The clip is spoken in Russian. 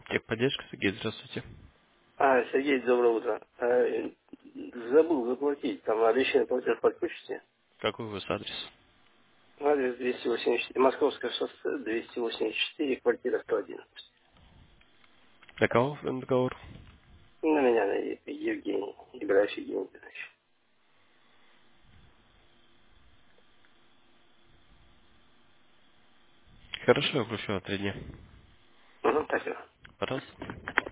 Техподдержка, Сергей, здравствуйте. Сергей, доброе утро. Забыл заплатить. Там обещанный платеж подключите. Какой у вас адрес? Адрес 284, Московское шоссе, 284, квартира 111. Для кого договор? На меня на Евгений, Ибраевич Евгений Иванович. Хорошо, я прошу 3 дня. Угу, спасибо. Пожалуйста.